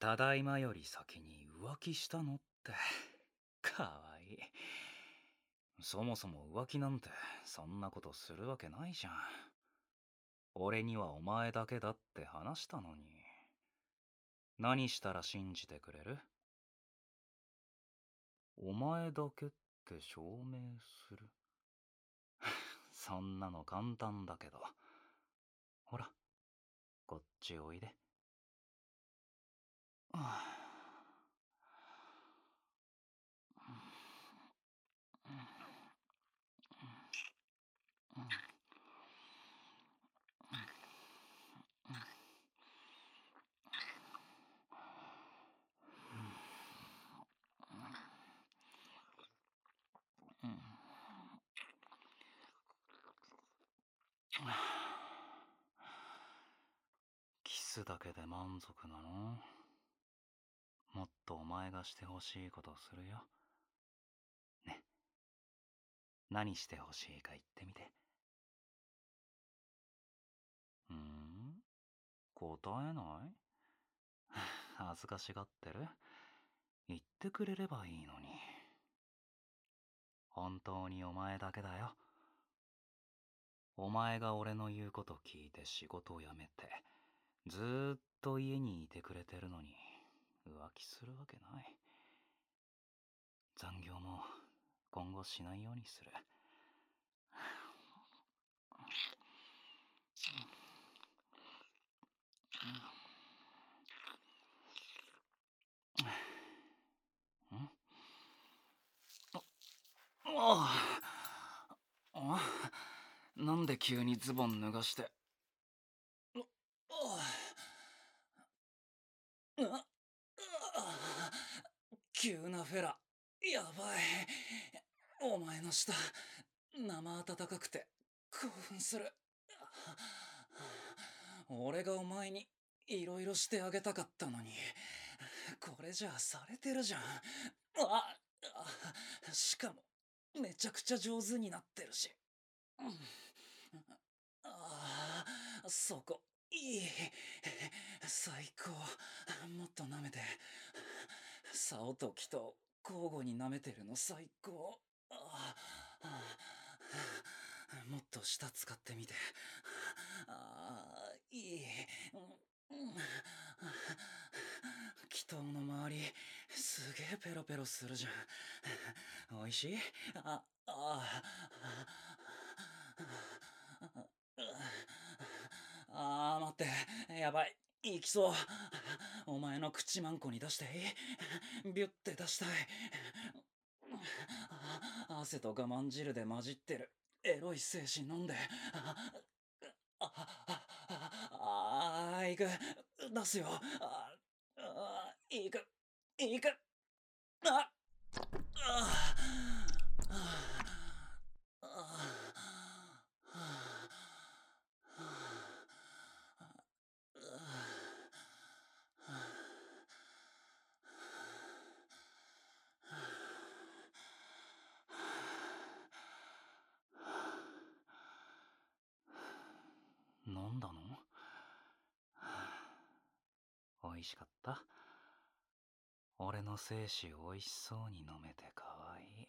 ただいまより先に浮気したのって、かわいい。そもそも浮気なんてそんなことするわけないじゃん。俺にはお前だけだって話したのに。何したら信じてくれる？お前だけって証明する？そんなの簡単だけど。ほら、こっちおいで。はあキスだけで満足なの？もっとお前がしてほしいことするよ。ね、何してほしいか言ってみて。答えない？恥ずかしがってる？言ってくれればいいのに。本当にお前だけだよ。お前が俺の言うこと聞いて仕事を辞めて、ずーっと家にいてくれてるのに、浮気するわけない。残業も今後しないようにする。ああ、なんで急にズボン脱がして。急なフェラ、やばい。お前の舌、生温かくて興奮する。俺がお前にいろいろしてあげたかったのに、これじゃあされてるじゃん。しかもめちゃくちゃ上手になってるし。そこいい。最高。もっと舐めて。竿と木と交互に舐めてるの最高。もっと舌使ってみて。いい。祈祷の周りすげえペロペロするじゃん。おいしい？待って、やばい、行きそう。お前の口マンコに出していい？ビュって出したい。汗と我慢汁で混じってるエロい精子飲んで。行く。出すよ。行く。行く。あ飲んだの？美味しかった？俺の精子美味しそうに飲めてかわいい。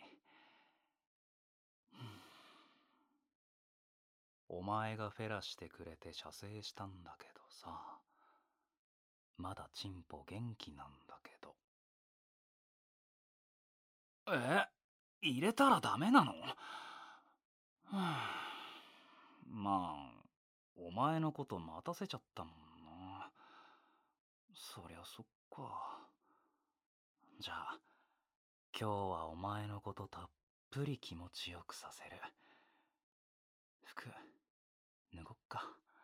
お前がフェラしてくれて射精したんだけどさ、まだチンポ元気なんだけど。入れたらダメなの？まあ、お前のこと待たせちゃったもんな。そりゃそっか。じゃあ、今日はお前のことたっぷり気持ちよくさせる。服、脱ごっか。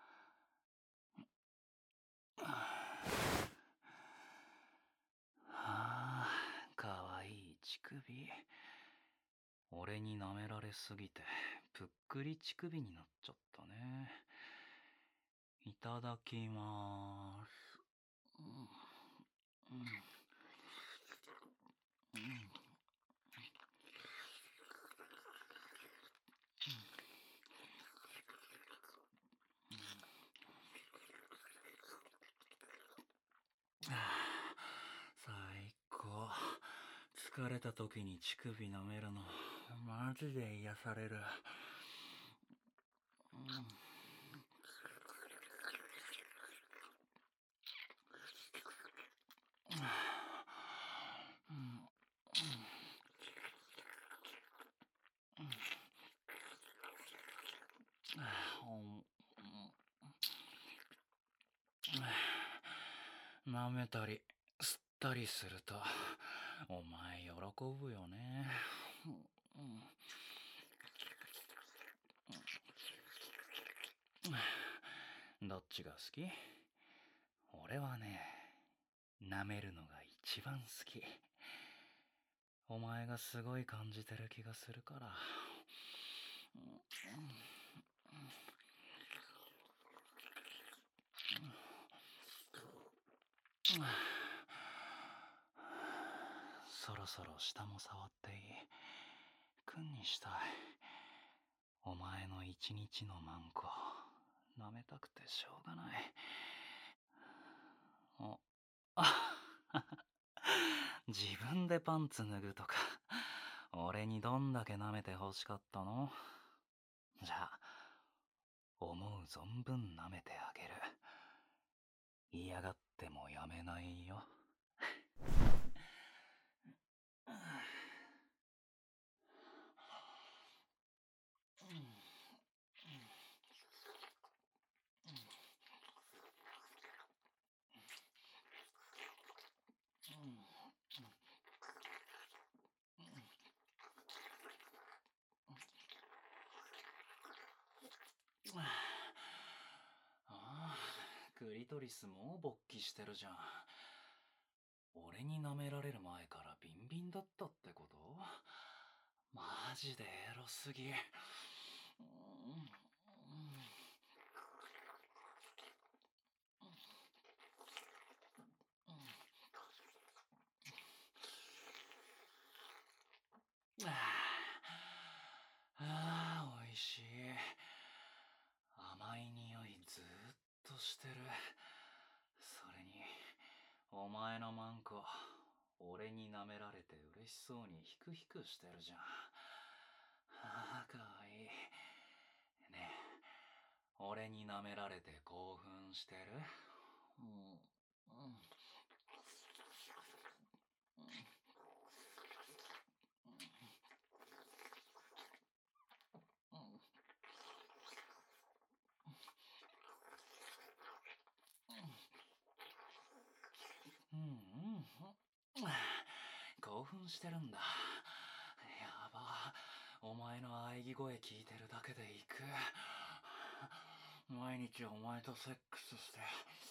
かわいい乳首。俺に舐められすぎてぷっくり乳首になっちゃったね。いただきまーす。 疲れた時に乳首舐めるの、マジで癒される。舐めたり吸ったりするとお前喜ぶよね。どっちが好き？俺はね、舐めるのが一番好き。お前がすごい感じてる気がするから。そろそろ下も触っていい？君にしたい。お前の一日のマンコ舐めたくてしょうがない。自分でパンツ脱ぐとか、俺にどんだけ舐めて欲しかったの？じゃあ、思う存分舐めてあげる。嫌がってもやめないよ。クリトリスもう勃起してるじゃん。俺に舐められる前からビンビンだったってこと？マジでエロすぎ。おいしい。甘い匂いずーっとしてる。それに、お前のマンコ、俺に舐められて嬉しそうにヒクヒクしてるじゃん。かわいい。ねえ、俺に舐められて興奮してる？興奮してるんだ。やば。お前の喘ぎ声聞いてるだけで行く。毎日お前とセックスして、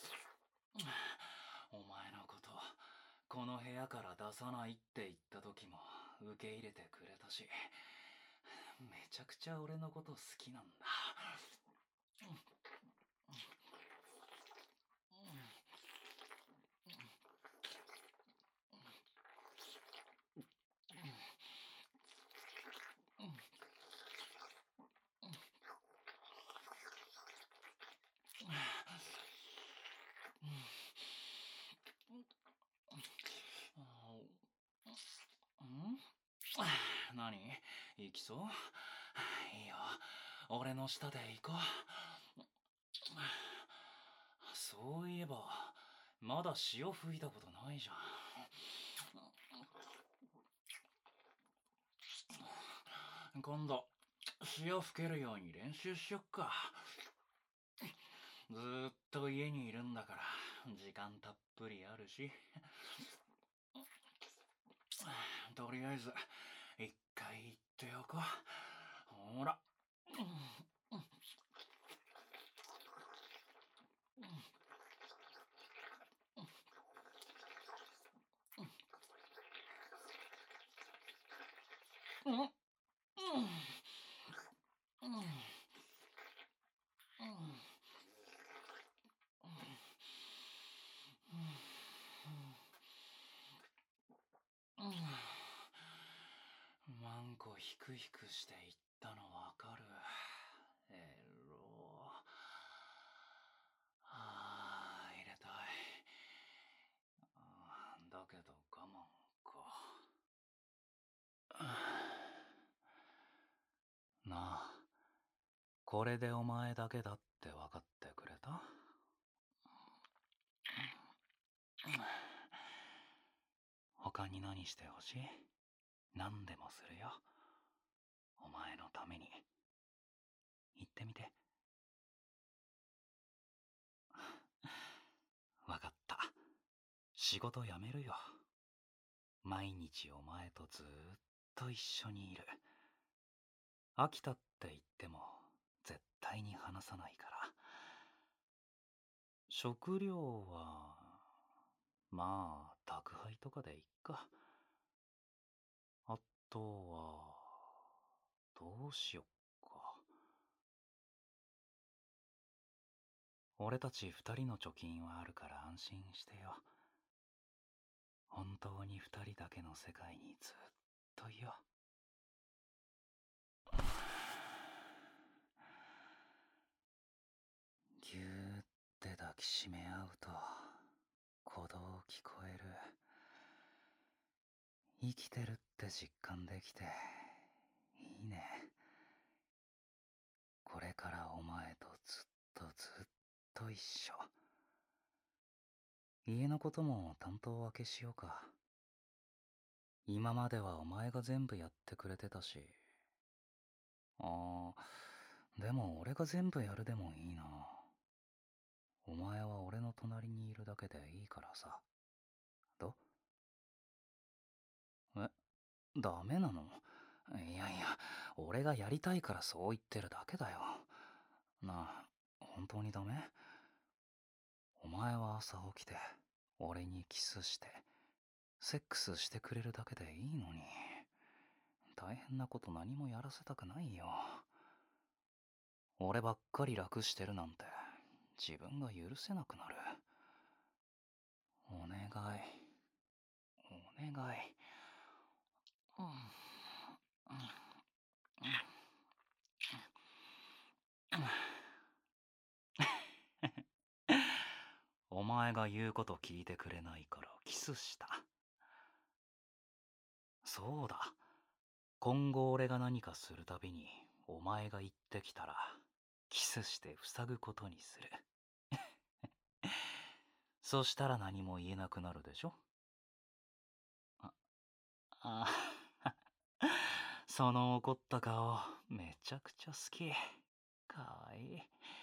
お前のことこの部屋から出さないって言った時も受け入れてくれたし、めちゃくちゃ俺のこと好きなんだ。何？行きそう？いいよ、俺の下で行こう。そういえばまだ潮吹いたことないじゃん。今度潮吹けるように練習しよっか。ずーっと家にいるんだから時間たっぷりあるし。とりあえず一回行っておこう。ほら。マンコヒクヒクしていったのわかる？エロ。入れたい。だけど我慢か。 これでお前だけだって分かってくれた？他に何してほしい？何でもするよ。お前のために。言ってみて。分かった。仕事辞めるよ。毎日お前とずーっと一緒にいる。飽きたって言っても絶対に話さないから。食料はまあ宅配とかでいっか。あとはどうしよっか。俺たち二人の貯金はあるから安心してよ。本当に二人だけの世界にずっといよう。ぎゅーって抱きしめ合うと鼓動聞こえる。生きてるって実感できていいね。これからお前とずっと一緒。家のことも担当分けしようか。今まではお前が全部やってくれてたし。でも俺が全部やるでもいいな。お前は俺の隣にいるだけでいいからさ。どえ、ダメなの？いやいや、俺がやりたいからそう言ってるだけだよ。なあ、本当にダメ？お前は朝起きて、俺にキスして、セックスしてくれるだけでいいのに。大変なこと何もやらせたくないよ。俺ばっかり楽してるなんて、自分が許せなくなる。お願い、お願い。うんお前が言うこと聞いてくれないからキスした。そうだ。今後俺が何かするたびにお前が言ってきたらキスして塞ぐことにする。そしたら何も言えなくなるでしょ？あ、あその怒った顔めちゃくちゃ好き。かわいい。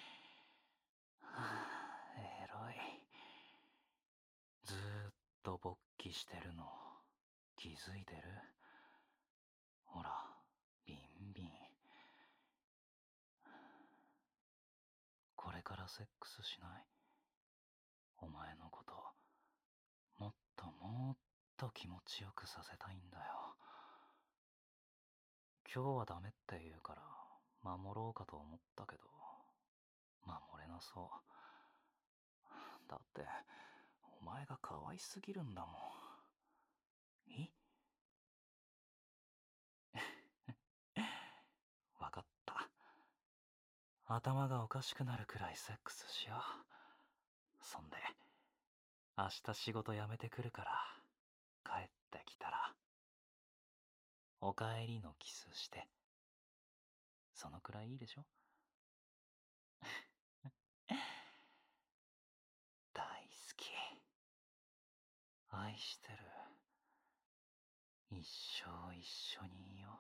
エロい。ずーっと勃起してるの気づいてる？ほら、ビンビン。これからセックスしない？お前のこともっともっと気持ちよくさせたいんだよ。今日はダメって言うから守ろうかと思ったけど守れなそう。だってお前が可愛すぎるんだもん。わかった。頭がおかしくなるくらいセックスしよう。そんで明日仕事辞めてくるから帰ってきたらおかえりのキスして。そのくらいいいでしょ？大好き。愛してる。一生一緒にいよう。